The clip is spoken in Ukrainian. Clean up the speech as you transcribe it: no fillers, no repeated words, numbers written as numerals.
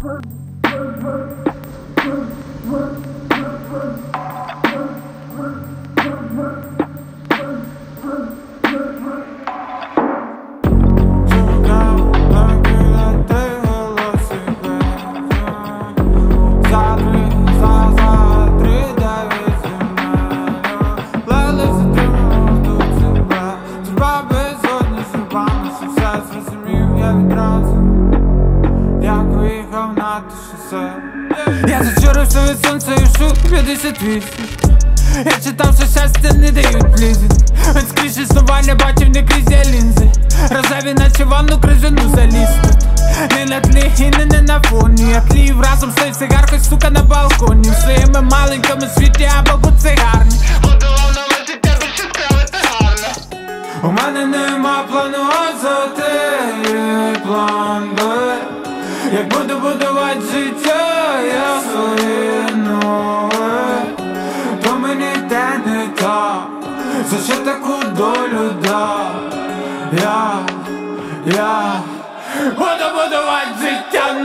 Я зачарився від сонця і шут 58. Я читав, що щастя не дають близень. Він скрізь існування бачив не крізь лінзи. Рожеві наче ванну крижану заліз тут. Не на тлі і не на фоні. Я тлів разом стою сигаркою, сука, на балконі. В своїми маленькому світі або цигарні. Головного життя зачитали гарно. У мене нема плану, а за те є план Б. Як буду будувати життя, я своє нове, то мені те не так, за що таку долю дав. Я буду будувати життя